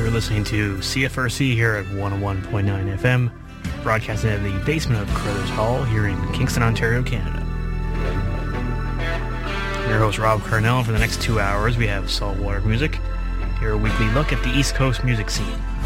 You're listening to CFRC here at 101.9 FM, broadcasting at the basement of Carruthers Hall here in Kingston, Ontario, Canada. I'm your host, Rob Carnell. For the next 2 hours, we have Saltwater Music, your weekly look at the East Coast music scene.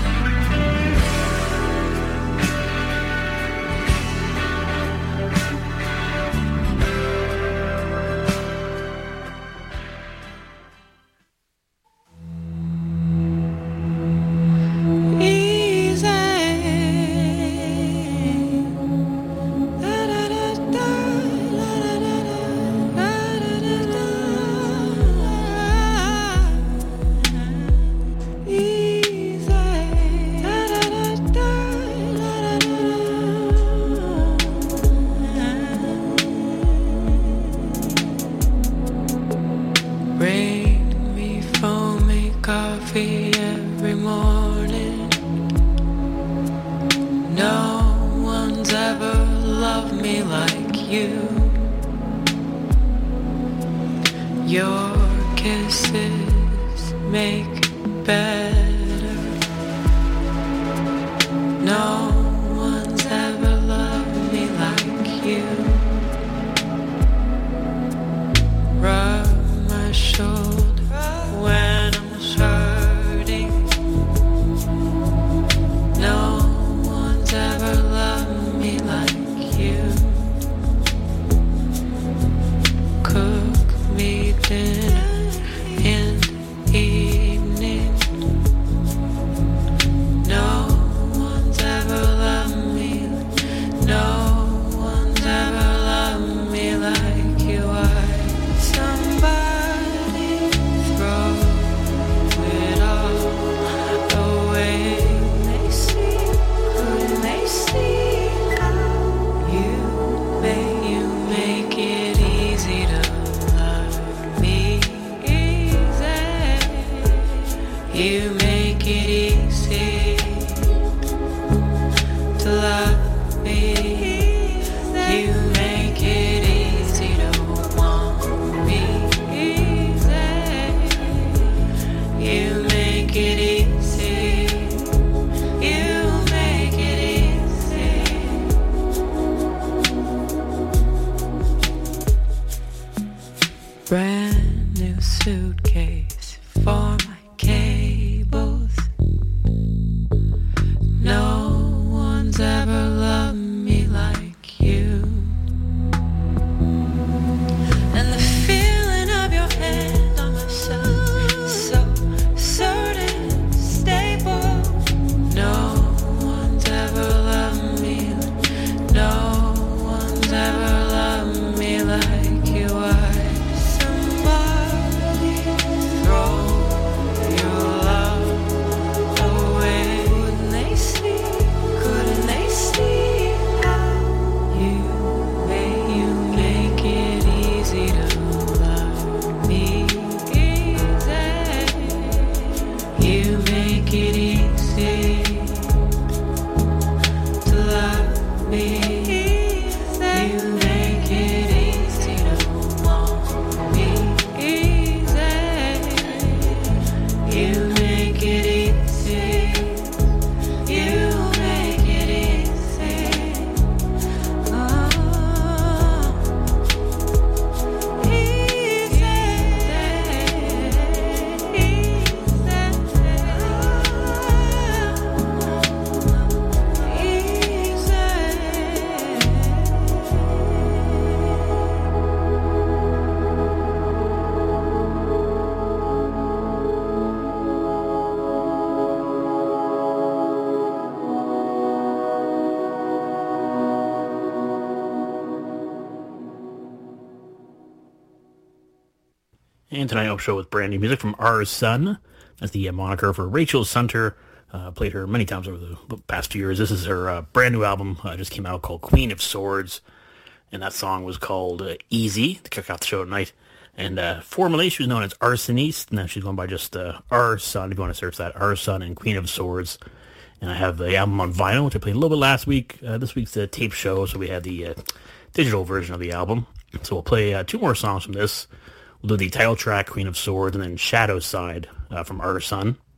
And tonight I'll show with brand new music from Our Sun. That's the moniker for Rachel Sunter. Played her many times over the past few years. This is her brand new album. Just came out called Queen of Swords. And that song was called Easy to kick off the show tonight. And formerly she was known as Arsoniste. Now she's going by just Our Sun, if you want to search that. Our Sun and Queen of Swords. And I have the album on vinyl, which I played a little bit last week. This week's the tape show, so we had the digital version of the album. So we'll play 2 more songs from this. We'll do the title track, Queen of Swords, and then Shadow Side from Our Sun.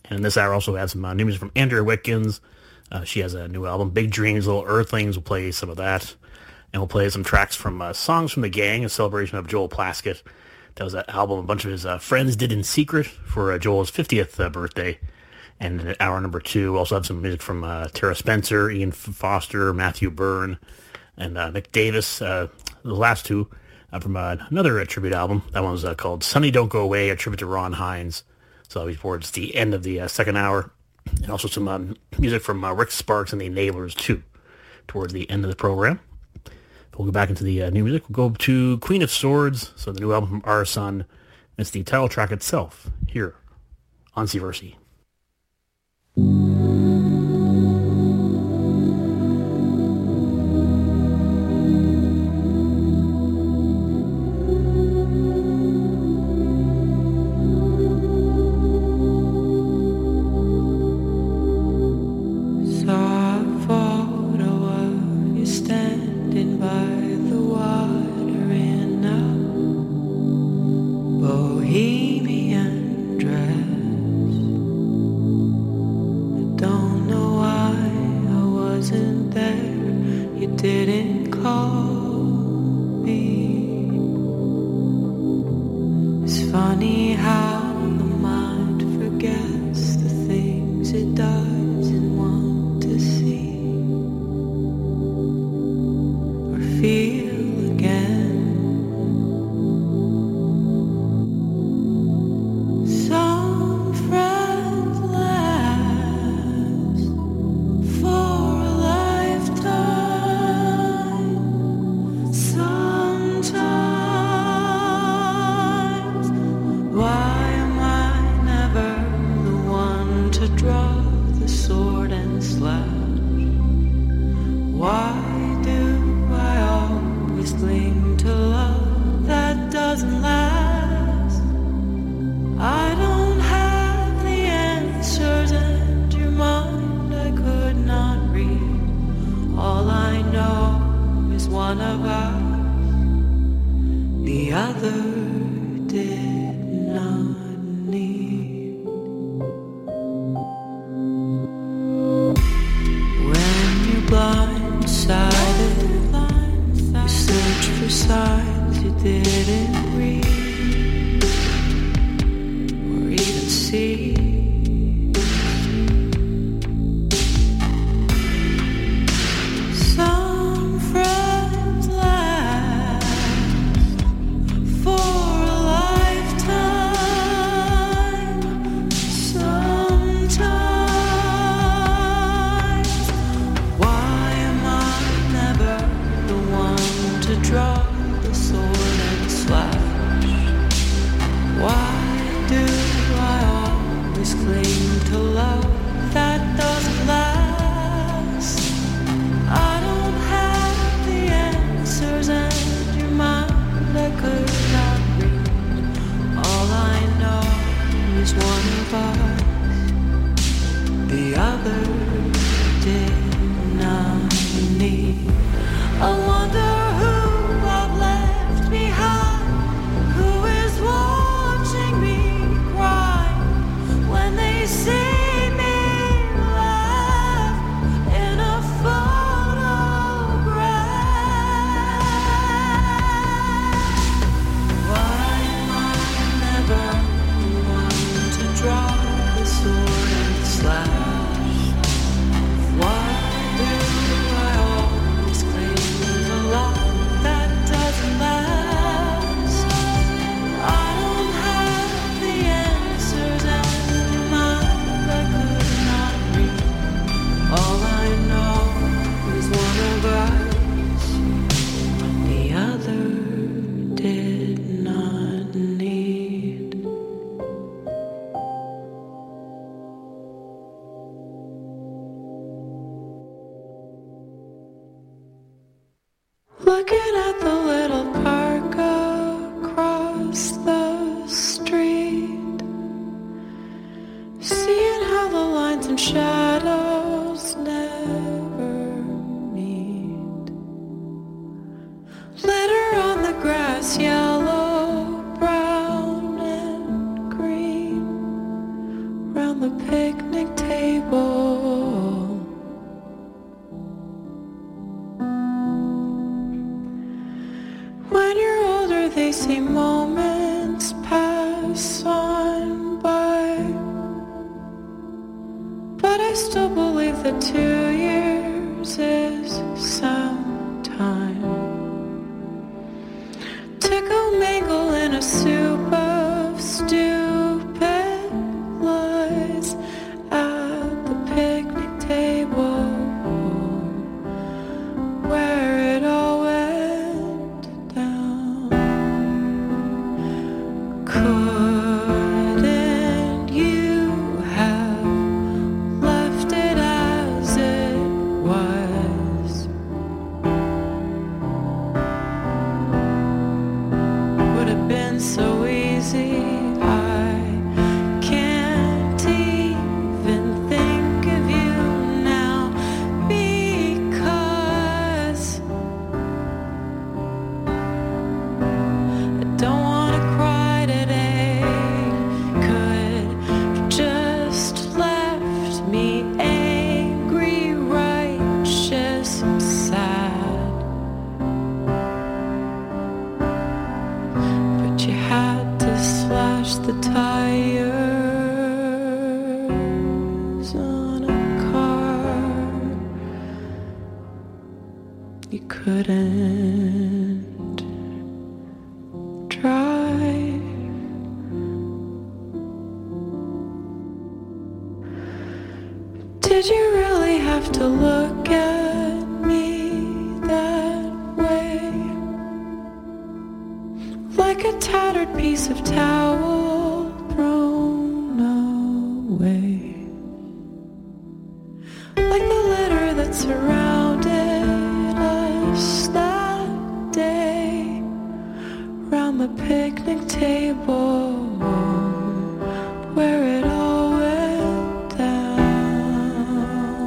And in this hour also have some new music from Andrea Witkins. She has a new album, Big Dreams, Little Earthlings. We'll play some of that. And we'll play some tracks from Songs from the Gang, a celebration of Joel Plaskett. That was that album a bunch of his friends did in secret for Joel's 50th birthday. And in hour number 2, we also have some music from Tara Spencer, Ian Foster, Matthew Byrne, and Mick Davis. The last two from another tribute album. That one was called Sunny Don't Go Away, a tribute to Ron Hines. So that'll be towards the end of the second hour. And also some music from Rick Sparks and the Enablers, too, towards the end of the program. We'll go back into the new music. We'll go to Queen of Swords, so the new album from Our Son. It's the title track itself, here on Seaversi. Yellow, brown, and green. round the picnic table. When you're older, they say moments pass on by, but I still believe that 2 years is some time to go mingle in a soup of stupid lies at the picnic table where it all went down. Couldn't you have left it as it was? Would have been so easy. I can't even think of you now because I don't want to cry today. Could have just left me angry, righteous, and sad. But you had to slash the tires on a car. You couldn't drive. Did you really have to look at me that way? Like a tattered piece of towel thrown away. Like the litter that surrounded us that day round the picnic table where it all went down.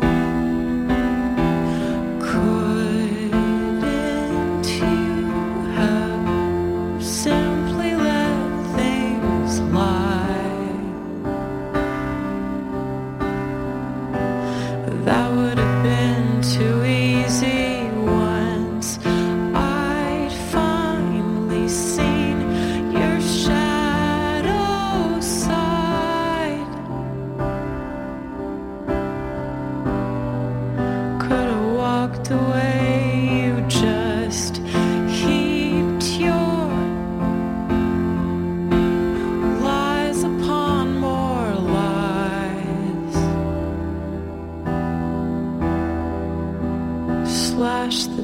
Couldn't you have simply let things lie? That would have been too easy once I'd finally seen your shadow side. Could have walked away, you just heaped your lies upon more lies. Slash the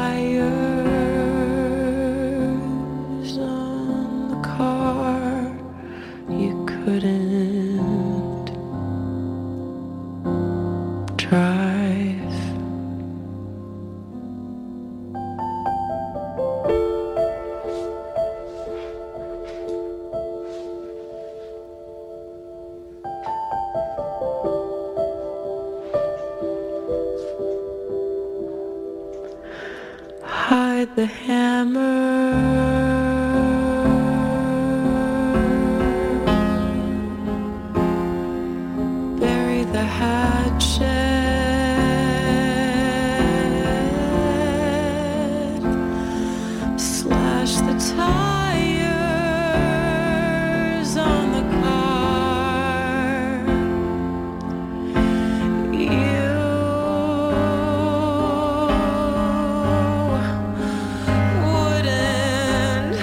tires on the car. You couldn't drive. Hide the hammer. Bury the hatchet. Slash the tires on the car. You wouldn't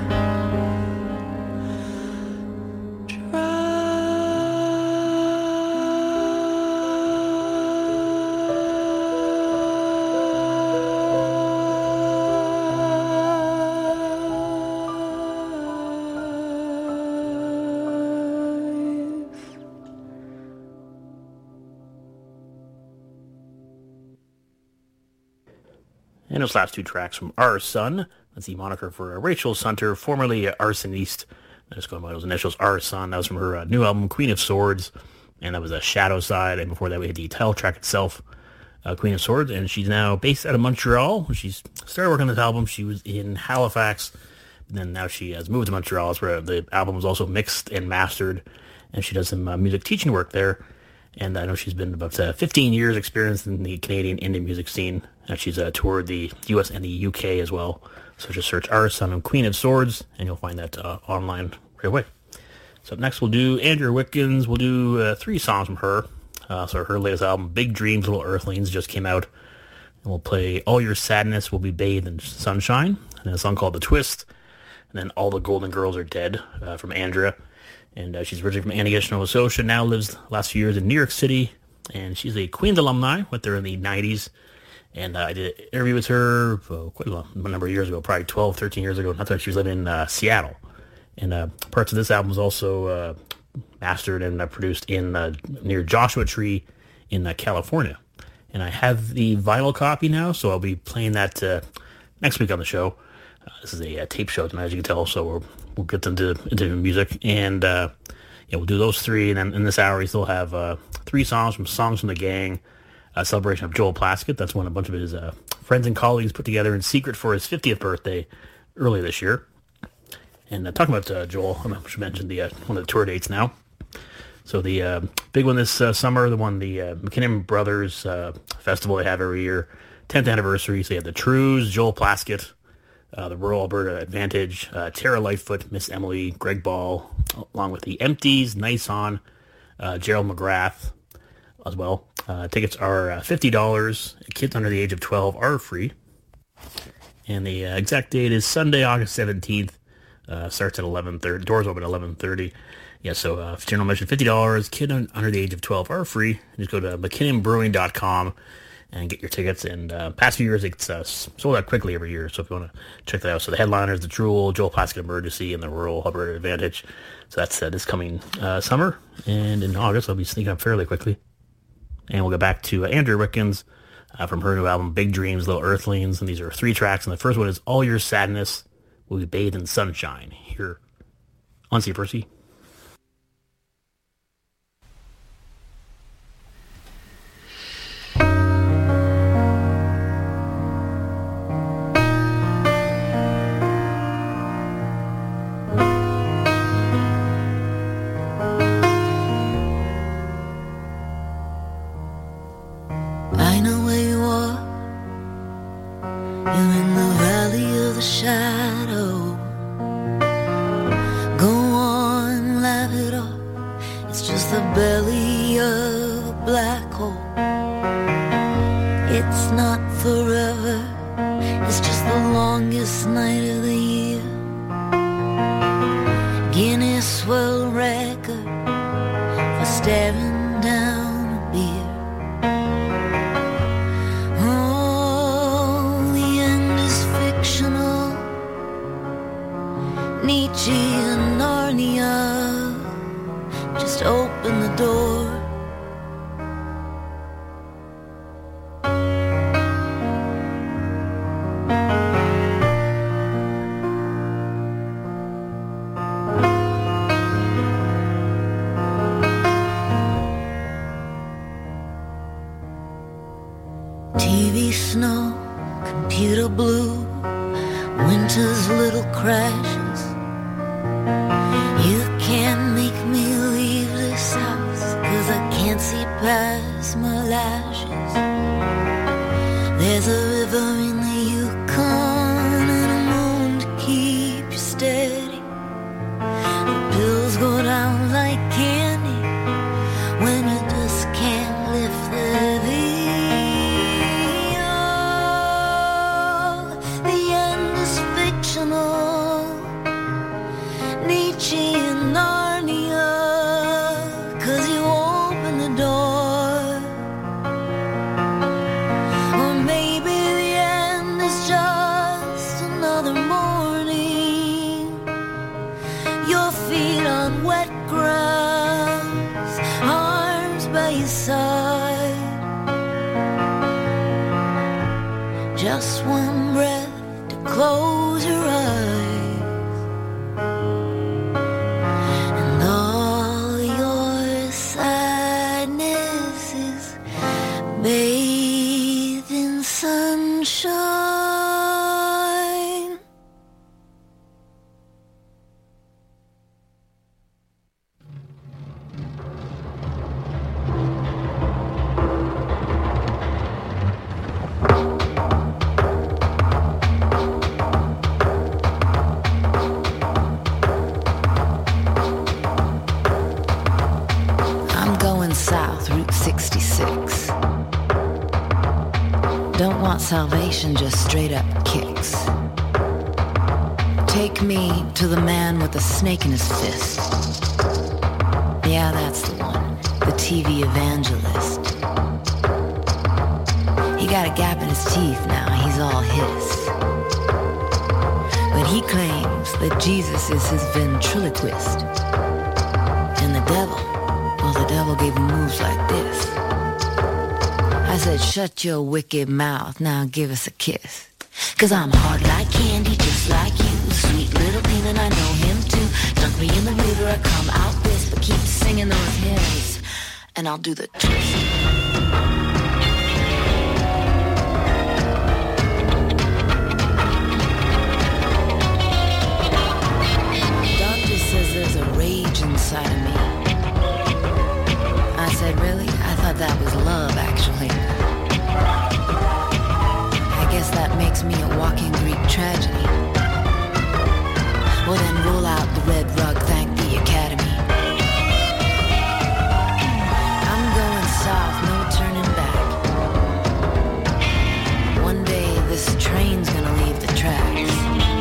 And those last two tracks from Our Son. That's the moniker for Rachel Sunter, formerly Arsoniste. Just going by those initials, Our Son. That was from her new album, Queen of Swords. And that was a Shadow Side. And before that, we had the title track itself, Queen of Swords. And she's now based out of Montreal. She's started working on this album. She was in Halifax. And then now she has moved to Montreal. That's where the album was also mixed and mastered. and she does some music teaching work there. And I know she's been about 15 years experience in the Canadian indie music scene. She's toured the US and the UK as well. So just search Our Son and Queen of Swords, and you'll find that online right away. So next we'll do Andrea Wickens. We'll do 3 songs from her. So her latest album, Big Dreams, Little Earthlings, just came out. And we'll play All Your Sadness Will Be Bathed in Sunshine, and then a song called The Twist, and then All the Golden Girls Are Dead from Andrea. And she's originally from Antigonish, Nova Scotia, now lives the last few years in New York City, and she's a Queen's alumni, went there in the 90s, and I did an interview with her quite a number of years ago, probably 12, 13 years ago. I thought she was living in Seattle. And parts of this album was also mastered and produced in near Joshua Tree in California. And I have the vinyl copy now, so I'll be playing that next week on the show. This is a tape show tonight, as you can tell, so we'll get into music. And we'll do those 3, and then in this hour we still have 3 songs from the Gang, a celebration of Joel Plaskett. That's when a bunch of his friends and colleagues put together in secret for his 50th birthday early this year. And talking about Joel, I should mention one of the tour dates now. So the big one this summer, the McKinnon Brothers Festival they have every year, 10th anniversary. So you have the Trews, Joel Plaskett, the Rural Alberta Advantage, Tara Lightfoot, Miss Emily, Greg Ball, along with the Empties, Nice On, Gerald McGrath as well. Tickets are $50. Kids under the age of 12 are free. And the exact date is Sunday, August 17th. Starts at 11:30. Doors open at 11:30. Yeah, so general admission $50. Kid under the age of 12 are free. Just go to McKinnonBrewing.com and get your tickets. And past few years, it's sold out quickly every year. So if you want to check that out. So the headliners, the Truel, Joel Plaskett Emergency, and the Rural Alberta Advantage. So that's this coming summer. And in August, I'll be sneaking up fairly quickly. And we'll get back to Andrea Wickens from her new album, Big Dreams, Little Earthlings. And these are 3 tracks. And the first one is All Your Sadness Will Be Bathed in Sunshine, here on C4C. I know where you are. You're in the valley of the shadow. Go on, laugh it off. It's just the belly of a black hole. It's not forever. It's just the longest night of the year. Guinness World Record for staring down a beer. Nietzsche and Narnia, just open the door. TV snow, computer blue, winter's little crashes. You can't make me leave this house, 'cause I can't see past my lashes. There's a river in the Yukon and a moon to keep you steady. The pills go down like candy when you just can't lift the heavy. Oh, the end is fictional. Nietzsche and Narnia, 'cause you open the door. Or maybe the end is just another morning. Your feet on wet grass, arms by your side. Just one breath to close your eyes. Bathed in sunshine. I'm going south, Route 66. Don't want salvation, just straight up kicks. Take me to the man with the snake in his fist. Yeah, that's the one, the TV evangelist. He got a gap in his teeth now, he's all his. But he claims that Jesus is his ventriloquist. And the devil, well, the devil gave him moves like this. I said, shut your wicked mouth, now give us a kiss. 'Cause I'm hard like candy, just like you. Sweet little peanut, I know him too. Dunk me in the river, I come out this. But keep singing those hymns, and I'll do the twist. Doctor says there's a rage inside of me. I said, really? I thought that was love, actually. I guess that makes me a walking Greek tragedy. Well then roll out the red rug, thank the Academy. I'm going south, no turning back. One day this train's gonna leave the tracks.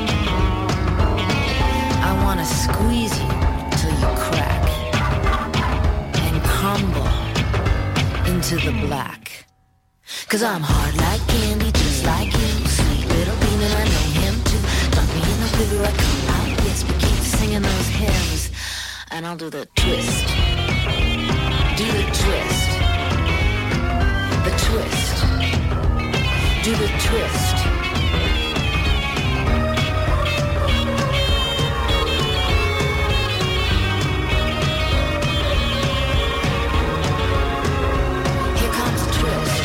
I wanna squeeze you till you crack and crumble into the black. 'Cause I'm hard like candy, just like you. Sweet little peanut, I know him too. Dunk me in the river, I come out. Yes, but keep singing those hymns, and I'll do the twist. Do the twist. The twist. Do the twist. Here comes the twist.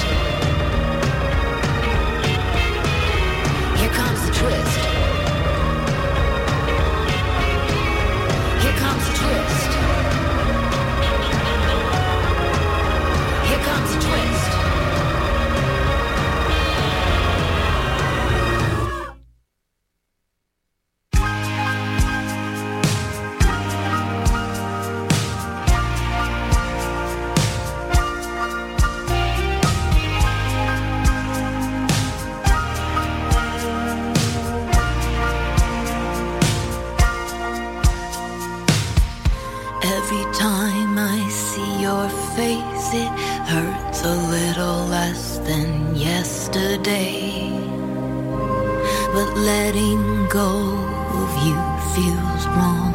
Here comes the twist. Here comes the twist. Here comes the twist. Every time I see your face, it hurts a little less than yesterday. But letting go of you feels wrong.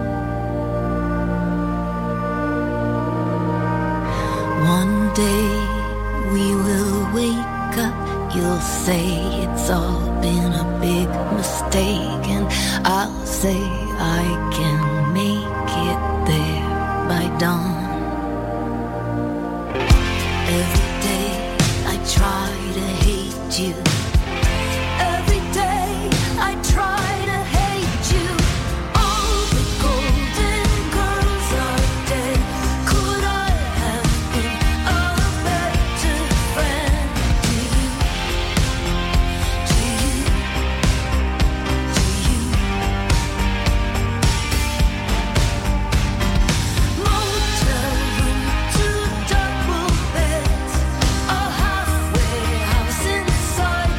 One day we will wake up, you'll say it's all been a big mistake, and I'll say I can make it there by dawn. Every day I try to hate you. Every day I try to hate you. All the golden girls are dead. Could I have been a better friend to you? To you? To you? Motel room, 2 double beds, a halfway house inside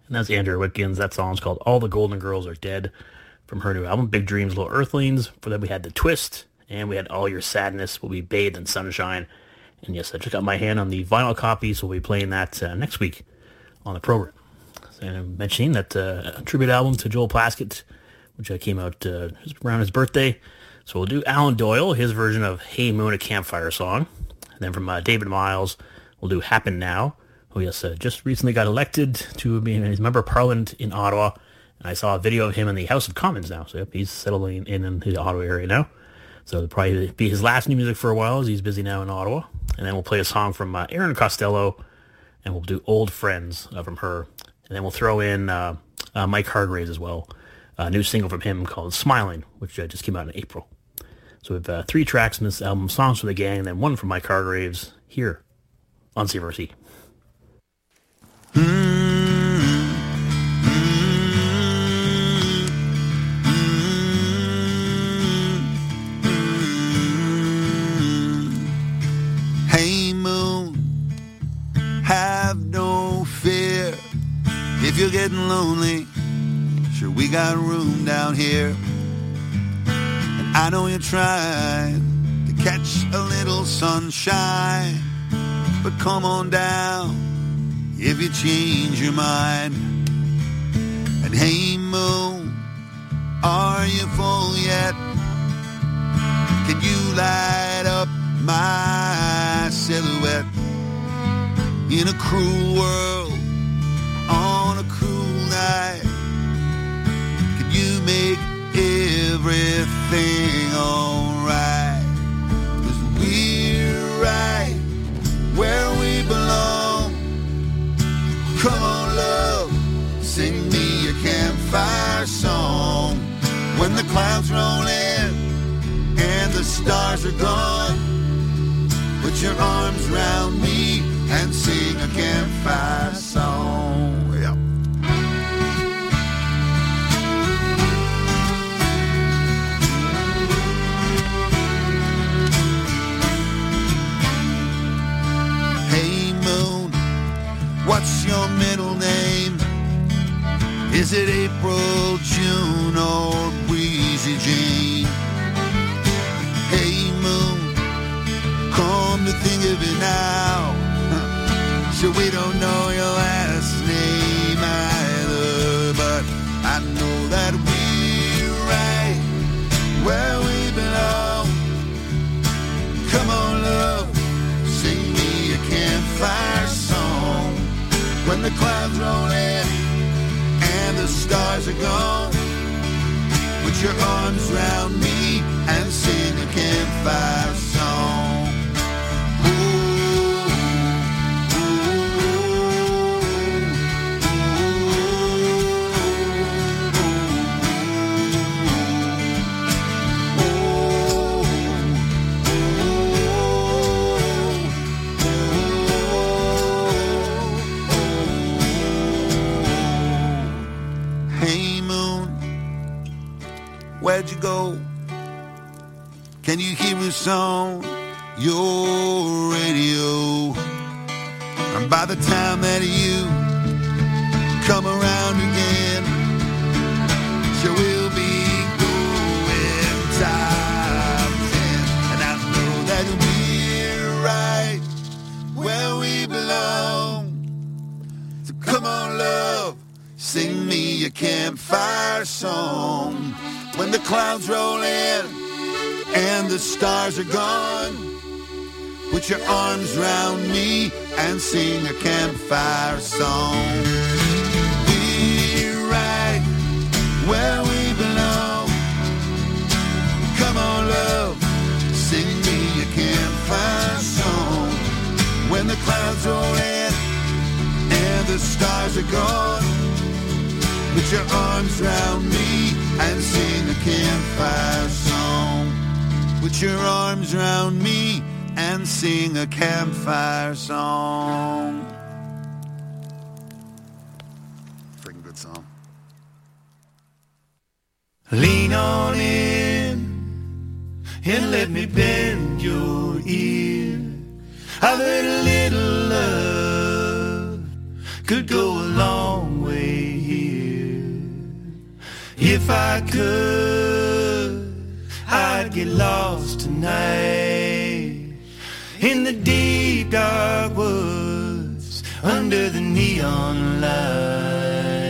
And that's Andrea Witkins. That song's called All the Golden Girls Are Dead from her new album, Big Dreams, Little Earthlings. For that, we had The Twist, and we had All Your Sadness Will Be Bathed in Sunshine. And yes, I just got my hand on the vinyl copy, so we'll be playing that next week on the program. And I'm mentioning that a tribute album to Joel Plaskett, which came out around his birthday. So we'll do Alan Doyle, his version of Hey Moon, a Campfire Song. And then from David Miles, we'll do Happen Now, who yes, just recently got elected to be a member of Parliament in Ottawa. And I saw a video of him in the House of Commons now. So yep, he's settling in the Ottawa area now. So it'll probably be his last new music for a while as he's busy now in Ottawa. And then we'll play a song from Erin Costello, and we'll do Old Friends from her. And then we'll throw in Mike Hargraves as well. A new single from him called Smiling, which just came out in April. So we have 3 tracks in this album, Songs for the Gang, and then one from Mike Hargraves here on CRC. Hey moon, have no fear. If you're getting lonely, sure we got room down here. And I know you're trying to catch a little sunshine, but come on down if you change your mind. And hey moon, are you full yet? Can you light up my silhouette in a cruel world on a cruel night? Can you make everything alright? 'Cause we're right where we belong. Come on love, sing me a campfire song. When the clouds roll in and the stars are gone, put your arms around me and sing a campfire song. Yeah. Hey moon, what's your middle name? Is it April, June, or Breezy Jane? Hey moon, come to think of it now, sure we don't know your last name either, but I know that we're right where we belong. Come on love, sing me a campfire song. When the clouds roll in and the stars are gone, put your arms around me and sing a campfire song. Hey moon, where'd you go? Can you hear us on your radio? And by the time that you come around again, sure we'll be going top 10. And I know that we're right where we belong. So come on love, sing me a campfire song. When the clouds roll in and the stars are gone, put your arms around me and sing a campfire song. We're right where we belong. Come on love, sing me a campfire song. When the clouds roll in and the stars are gone, put your arms around me and sing a campfire song. Put your arms around me and sing a campfire song. Freaking good song. Lean on in and let me bend your ear. I've heard a little love could go a long way. If I could, I'd get lost tonight in the deep dark woods under the neon light.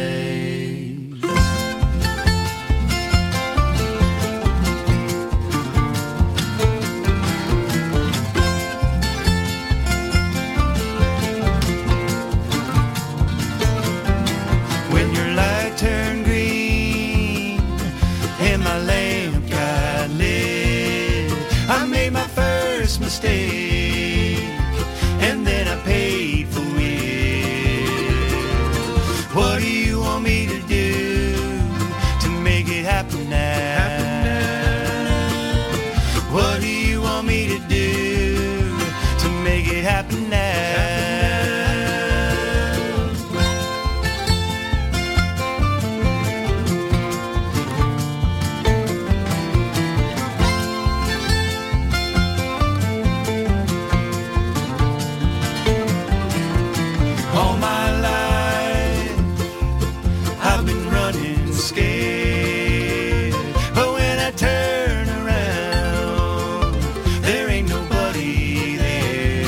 When your light turned green and my lamp got lit, I made my first mistake and then I paid for it. What do you want me to do to make it happen now? What do you want me to do to make it happen now? All my life I've been running scared, but when I turn around there ain't nobody there.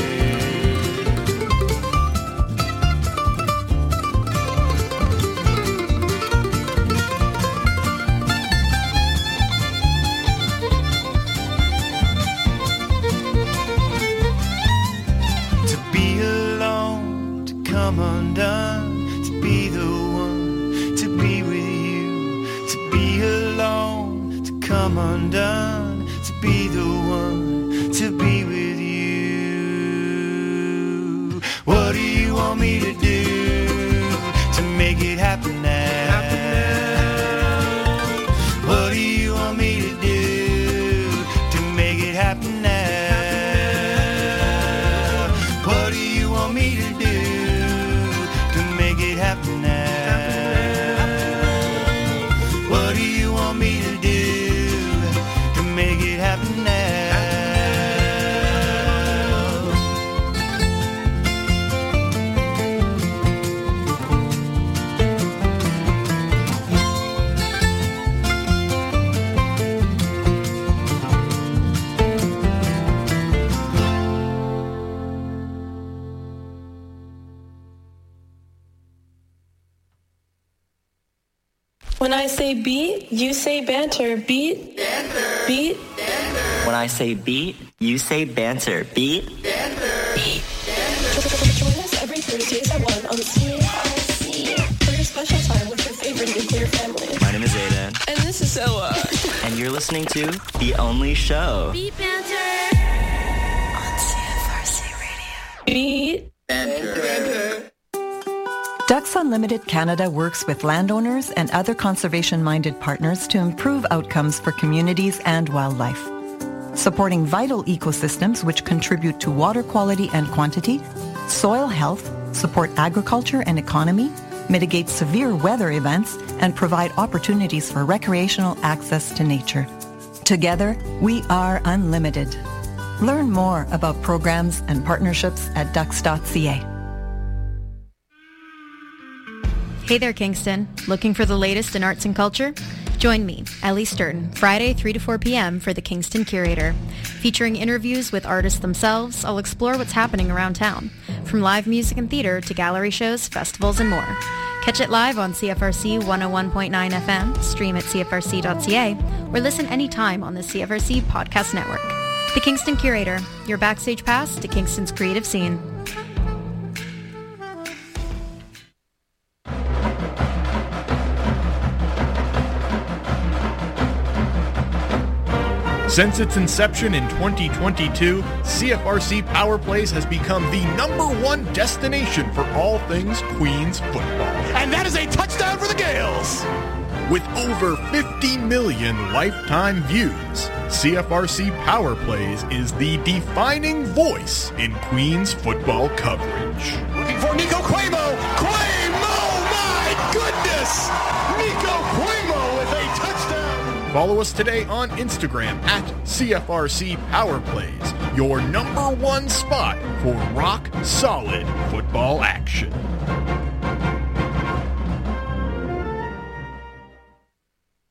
To be alone, to come undone, to be the one, to be with you. To be alone, to come undone, to be the one, to be with you. What do you want me to do to make it happen now? What do you want me to do to make it happen now? What do you want me to do to make it happen now? What do you want me to do to make it happen now? When I say beat, you say banter. Beat, beat. When I say beat, you say banter. Beat? Join us every Thursdays at 1 on CFRC for your special time with your favorite nuclear family. My name is Aiden. And this is Ella. And you're listening to The Only Show. Beat banter on CFRC Radio. Beat. Ducks Unlimited Canada works with landowners and other conservation-minded partners to improve outcomes for communities and wildlife. Supporting vital ecosystems which contribute to water quality and quantity, soil health, support agriculture and economy, mitigate severe weather events, and provide opportunities for recreational access to nature. Together, we are unlimited. Learn more about programs and partnerships at ducks.ca. Hey there, Kingston. Looking for the latest in arts and culture? Join me, Ellie Sturton, Friday 3 to 4 p.m. for The Kingston Curator. Featuring interviews with artists themselves, I'll explore what's happening around town, from live music and theater to gallery shows, festivals, and more. Catch it live on CFRC 101.9 FM, stream at cfrc.ca, or listen anytime on the CFRC Podcast Network. The Kingston Curator, your backstage pass to Kingston's creative scene. Since its inception in 2022, CFRC Power Plays has become the #1 destination for all things Queens football. And that is a touchdown for the Gales! With over 50 million lifetime views, CFRC Power Plays is the defining voice in Queens football coverage. Looking for Nico Cuomo! Cuomo! My goodness! Nico Cuomo with a touchdown! Follow us today on Instagram at CFRC Power Plays, your #1 spot for rock-solid football action.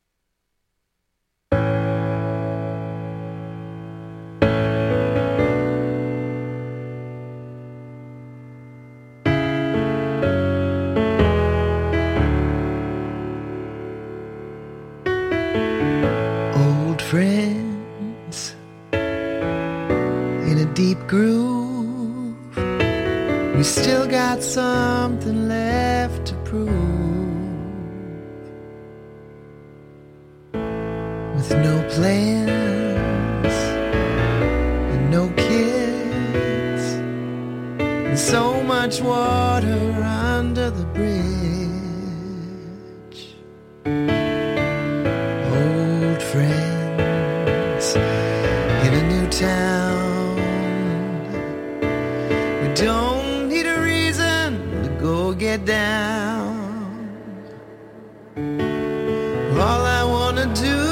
deep groove. We still got something left to prove. With no plans and no kids, and so much water under the bridge. Old friends in a new town. We don't need a reason to go get down. All I wanna do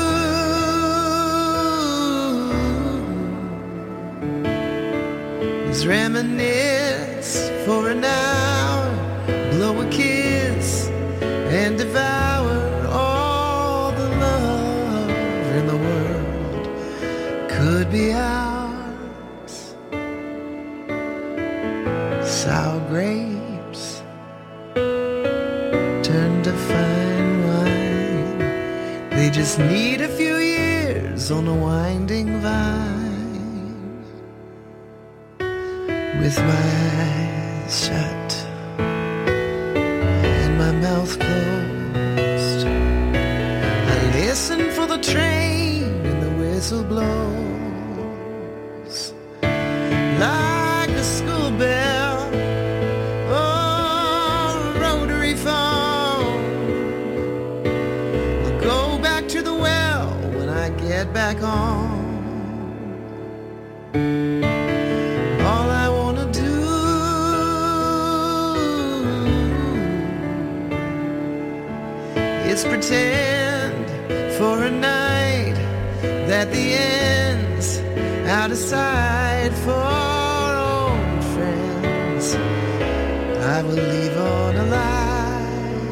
is reminisce for an hour, blow a kiss, and devour all the love in the world could be ours. Sour grapes turn to fine wine. They just need a few years on a winding vine. With my eyes shut and my mouth closed, I listen for the train and the whistle blows like a school bell or a rotary phone. I'll go back to the well when I get back home. All I wanna do is pretend for a night that the end's out of sight. For old friends I will leave on a light.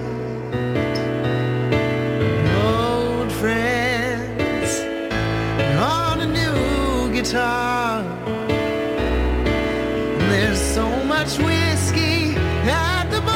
Old friends on a new guitar. There's so much whiskey at the bar.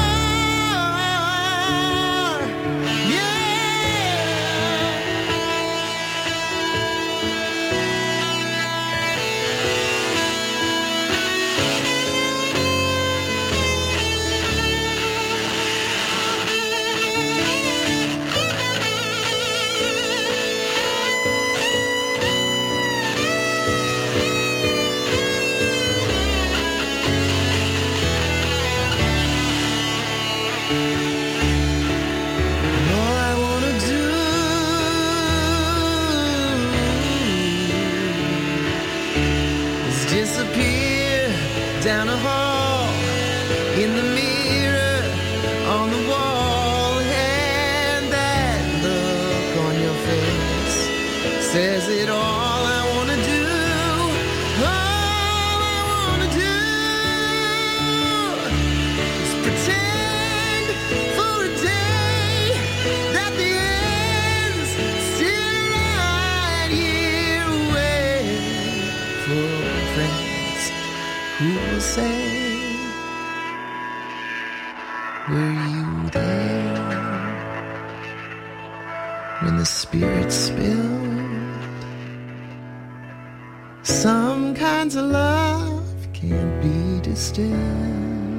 Disappear down a hall in the mirror on the wall, and that look on your face says it all. I wanna do, all I wanna do is pretend for a day that the end's still right here away. For friends who will say, were you there when the spirit spilled? Some kinds of love can't be distilled.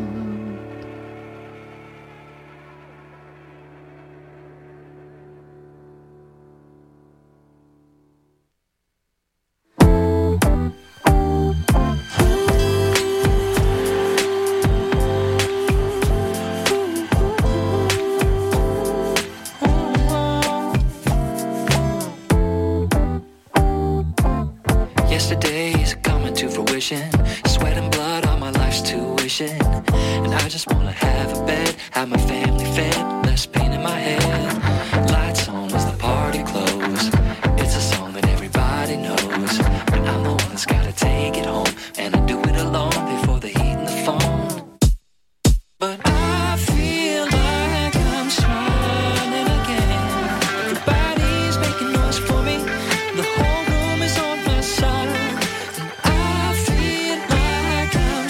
Yesterday's coming to fruition, sweat and blood on my life's tuition, and I just wanna have a bed, have my family fed, less pain in my head. Lights on as the party close. It's a song that everybody knows, but I'm the one that's gotta take it home, and I do it alone before the heat and the phone. But I feel like I'm smiling again. Everybody's making noise for me. The whole room is on my side. And I feel like I'm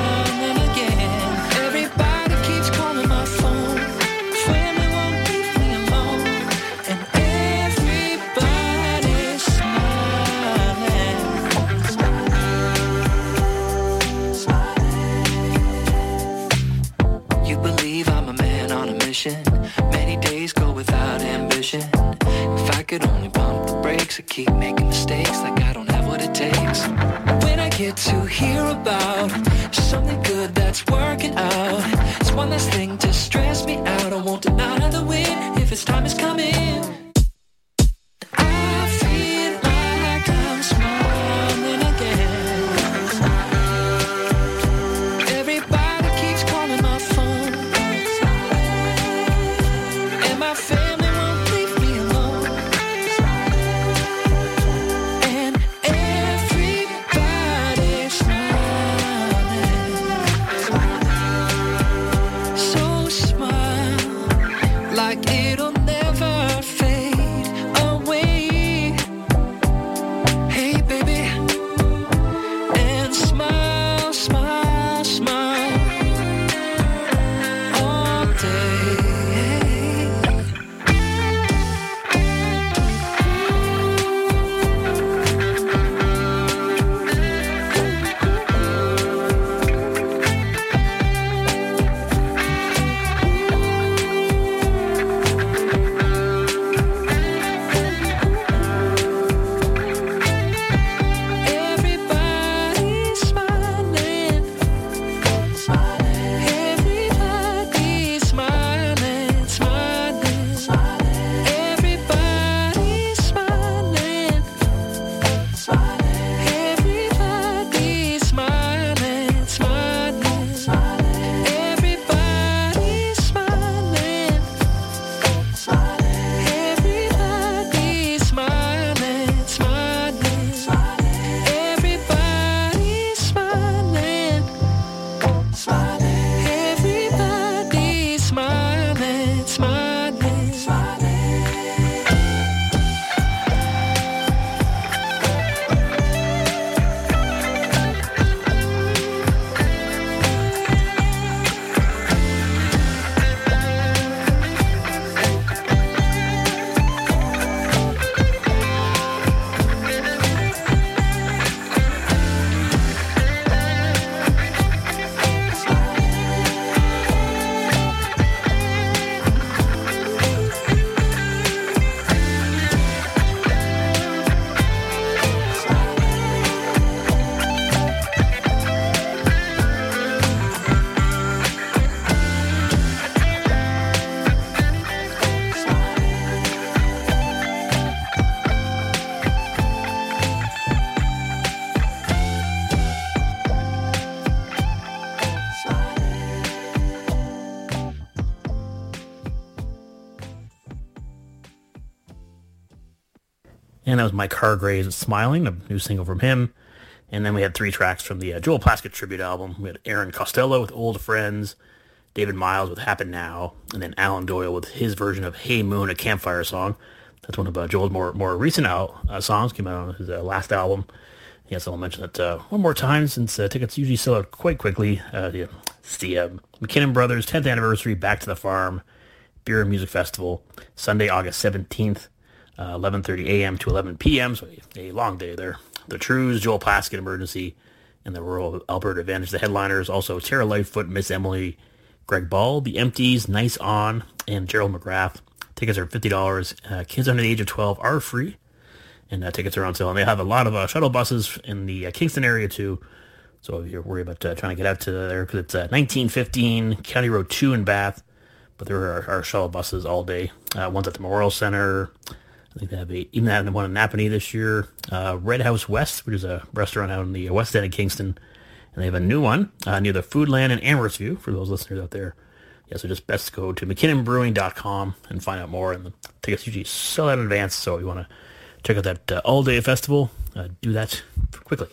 smiling again. Everybody keeps calling my phone. Family won't leave me keep making mistakes like I don't have what it takes. When I get to hear about something good that's working out, it's one less thing to stress me out. I won't deny the win if its time is coming. I feel like I'm smiling again. Everybody keeps calling my phone, and my family won't leave me alone. And everybody's smiling, so smile like it'll never fade away. Hey baby, and smile, smile, smile all day. Everybody's smiling, everybody's smiling, smiling. Everybody's smiling, everybody's smiling, smiling. Everybody's smiling, everybody's smiling, smiling. Everybody's smiling, everybody's smiling, smiling. And that was Mike Hargrave's Smiling, a new single from him. And then we had 3 tracks from the Joel Plaskett tribute album. We had Aaron Costello with Old Friends, David Miles with Happen Now, and then Alan Doyle with his version of Hey Moon, a campfire song. That's one of Joel's more recent songs, came out on his last album. Yes, I'll mention that one more time since tickets usually sell out quite quickly. It's the McKinnon Brothers 10th anniversary Back to the Farm Beer and Music Festival, Sunday, August 17th. 11:30 a.m. to 11 p.m., so a long day there. The Trues, Joel Plaskett, Emergency, and the Rural Alberta Advantage, the headliners. Also, Tara Lightfoot, Miss Emily, Greg Ball, The Empties, Nice On, and Gerald McGrath. Tickets are $50. Kids under the age of 12 are free, and tickets are on sale. And they have a lot of shuttle buses in the Kingston area, too. So if you're worried about trying to get out to there, because it's 1915 County Road 2 in Bath, but there are shuttle buses all day. One's at the Memorial Center. I think they have even had one in Napanee this year. Red House West, which is a restaurant out in the west end of Kingston. And they have a new one near the Foodland in Amherstview for those listeners out there. Yeah, so just best go to McKinnonBrewing.com and find out more. And the tickets usually sell out in advance, so if you want to check out that all-day festival, do that quickly.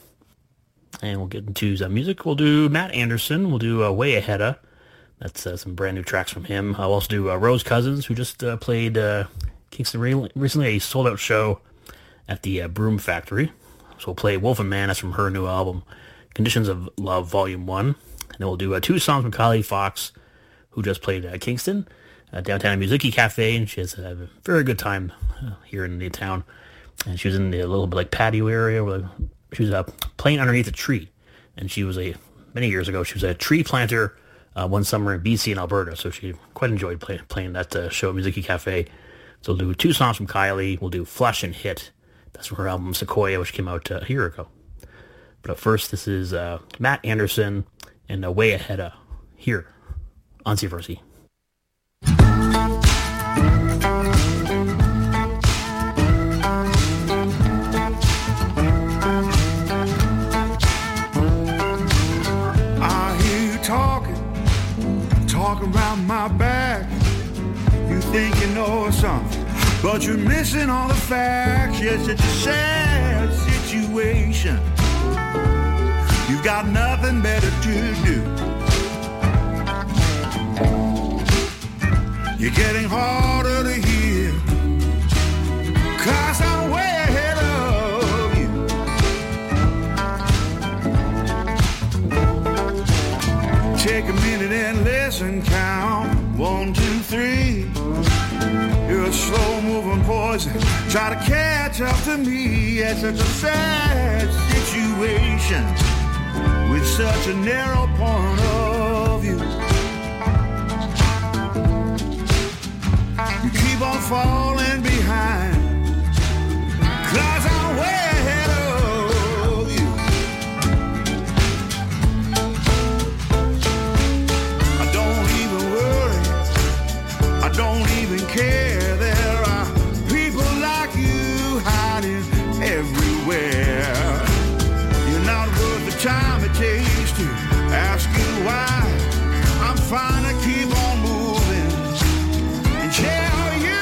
And we'll get into some music. We'll do Matt Anderson. We'll do Way Ahead. That's some brand new tracks from him. We'll also do Rose Cousins, who just played Kingston recently, a sold-out show at the Broom Factory. So we'll play Wolf and Man. That's from her new album, Conditions of Love, Volume 1. And then we'll do 2 songs from Kylie Fox, who just played Kingston, downtown Musiki Cafe, and she has a very good time here in the town. And she was in the little bit like patio area where she was playing underneath a tree. And she was many years ago, she was a tree planter one summer in BC and Alberta. So she quite enjoyed playing that show at Musiki Cafe. So we'll do 2 songs from Kylie. We'll do Flush and Hit. That's from her album Sequoia, which came out a year ago. But up first, this is Matt Anderson and Way Ahead here on CFRC. I hear you talking around my back. You think you know something, but you're missing all the facts. Yes, it's a sad situation. You've got nothing better to do. You're getting harder to hear, 'cause I'm way ahead of you. Take a minute and listen, count 1, 2, 3. You're a slow-moving poison, try to catch up to me. It's such a sad situation with such a narrow point of view. You keep on falling behind, 'cause I'm way ahead of you. I don't even worry, I don't even care. There are people like you hiding everywhere. You're not worth the time it takes to ask you why. I'm fine to keep on moving and tell you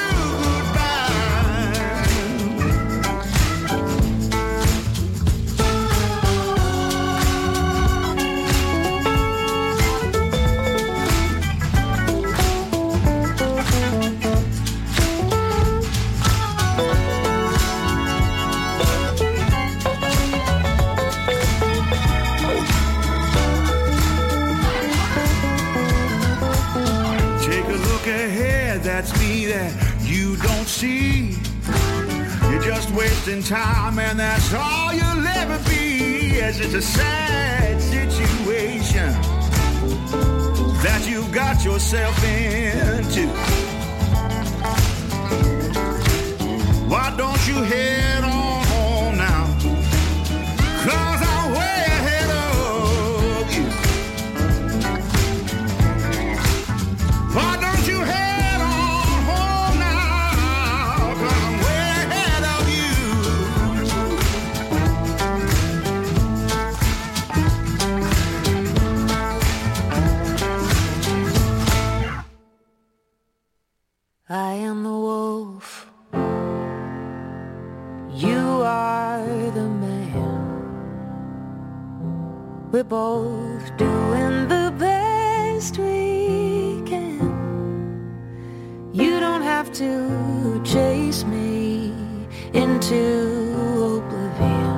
that's me that you don't see. You're just wasting time, and that's all you'll ever be. Yes, it's a sad situation that you got yourself into. Why don't you head on home now? 'Cause I'm way ahead of you. Why don't you head I am the wolf, you are the man. We're both doing the best we can. You don't have to chase me into oblivion.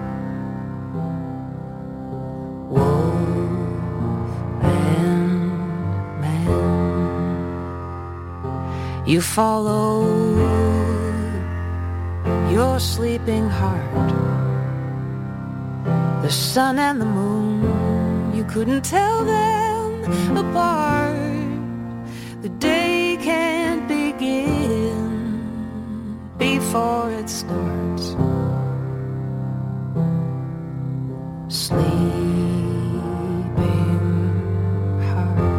Wolf and man. You follow your sleeping heart. The sun and the moon, you couldn't tell them apart. The day can't begin before it starts. Sleeping heart.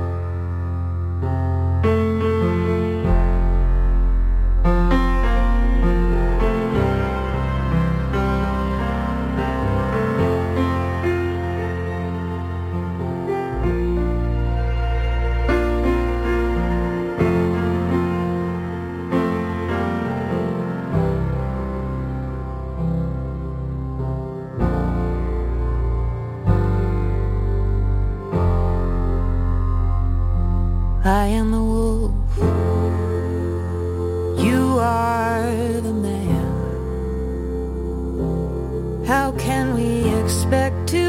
I am the wolf, you are the man. How can we expect to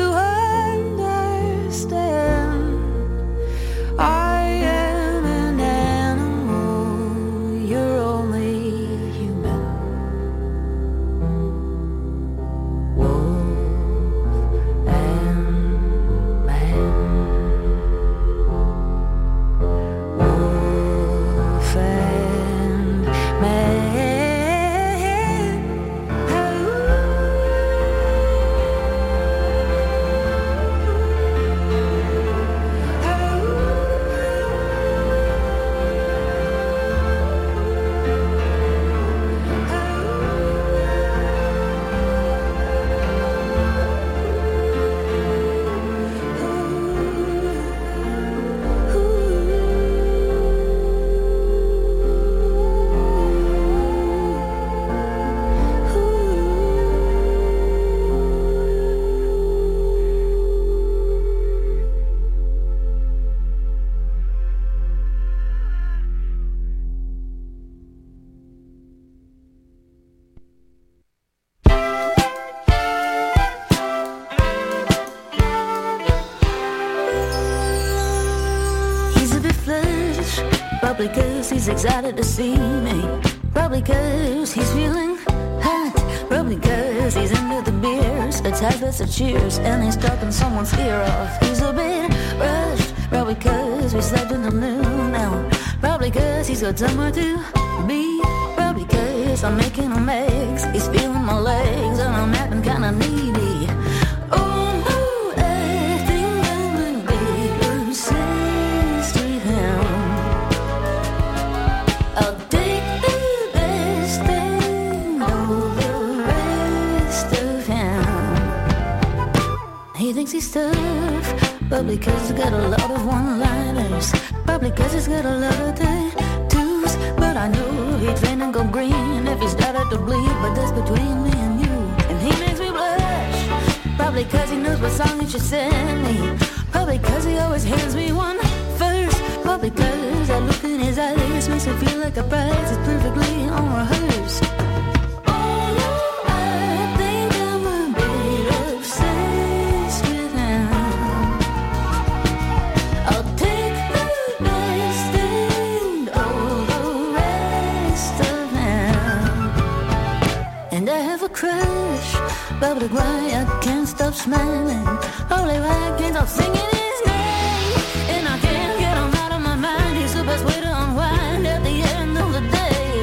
understand? I am an animal, you're only human. Wolf and man. Wolf and man. Probably cause he's excited to see me. Probably cause he's feeling hot. Probably cause he's into the beers. A tight vest of cheers. And he's talking someone's ear off. He's a bit rushed. Probably cause we slept in the noon now. Probably cause he's got somewhere to be. Probably cause I'm making him eggs. He's feeling my legs and I'm acting kinda needy. Oh, I think I would be obsessed with him. I'll take the best and all the rest of him. He thinks he's tough. Probably cause he's got a lot of one-liners. Probably cause he's got a lot of tattoos. But I know he'd faint and go green if he started to bleed. But that's between me and you. And he makes me blush. Probably cause he knows what song he should send me. Probably cause he always hands me one first. Probably cause that look in his eyes makes me feel like a prize is perfectly unrehearsed. Crush, probably why I can't stop smiling. Probably why I can't stop singing his name. And I can't get him out of my mind. He's the best way to unwind at the end of the day.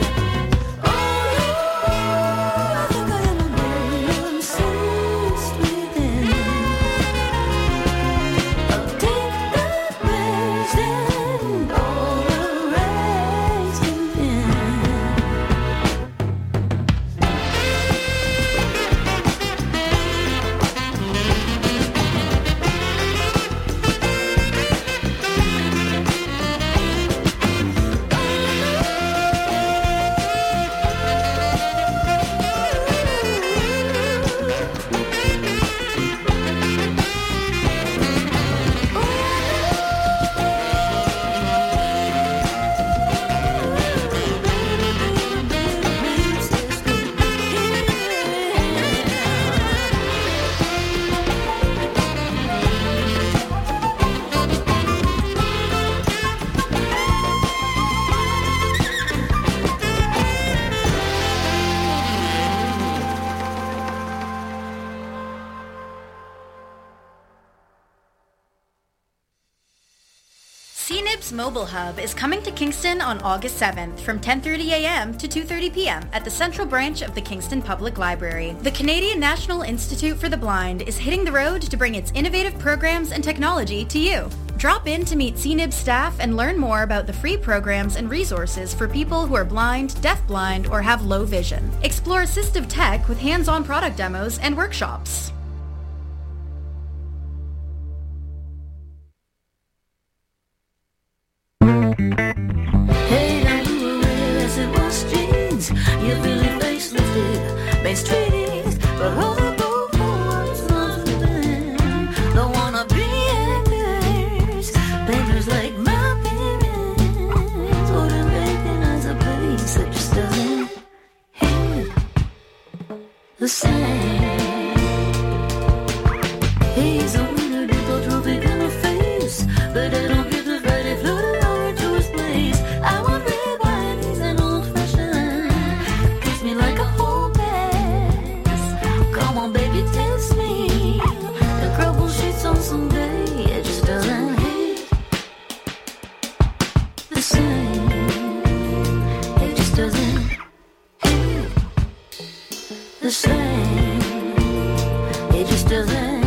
Oh, I think I am a obsessed with him. I'll take the best and all the rest of him. CNIB's Mobile Hub is coming to Kingston on August 7th from 10:30 a.m. to 2:30 p.m. at the Central Branch of the Kingston Public Library. The Canadian National Institute for the Blind is hitting the road to bring its innovative programs and technology to you. Drop in to meet CNIB staff and learn more about the free programs and resources for people who are blind, deafblind, or have low vision. Explore assistive tech with hands-on product demos and workshops. Hey, now you were with it was streets. You really facelifted, made streets, but all the boys not for them. Don't wanna be actors, painters like my parents. Wouldn't recognize a place that just doesn't hit the same. He's a winner, they go trophy in the face, but I don't get the fight if floating over to his place. I want red wine, he's an old fashioned. Kiss me like a whole glass. Come on, baby, taste me. The crumble sheets on Sunday, it just doesn't hit the same. It just doesn't hit the same. It just doesn't.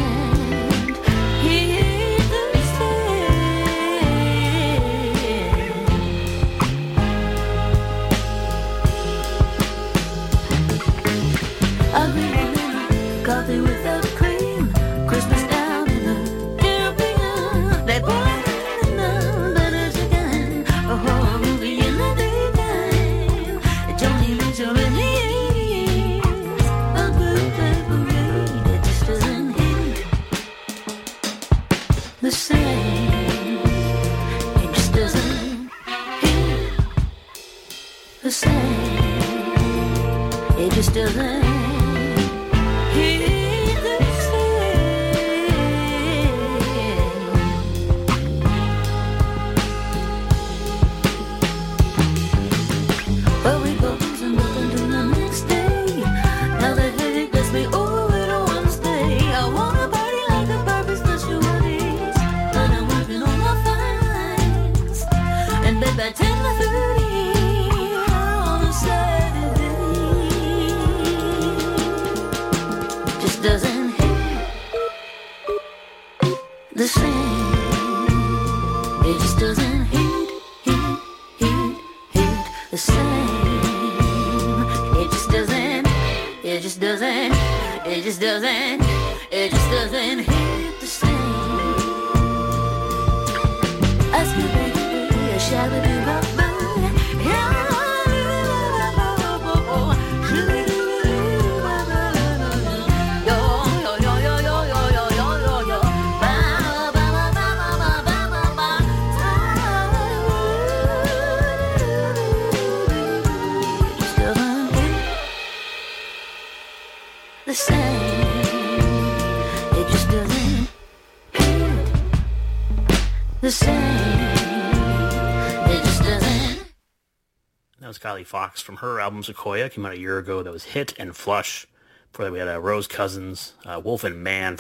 Coffee without cream, Christmas down in the Caribbean. They pull it in the better chicken, a horror movie in the daytime. Joni Mitchell in the 80s, a birthday parade, it just doesn't hit the same. It just doesn't hit the same. It just doesn't hit the same. As we shall we do about the same. It just doesn't hit the same. It just doesn't. That was Kylie Fox from her album Sequoia. Came out a year ago. That was Hit and Flush. Before that, we had Rose Cousins, Wolf and Man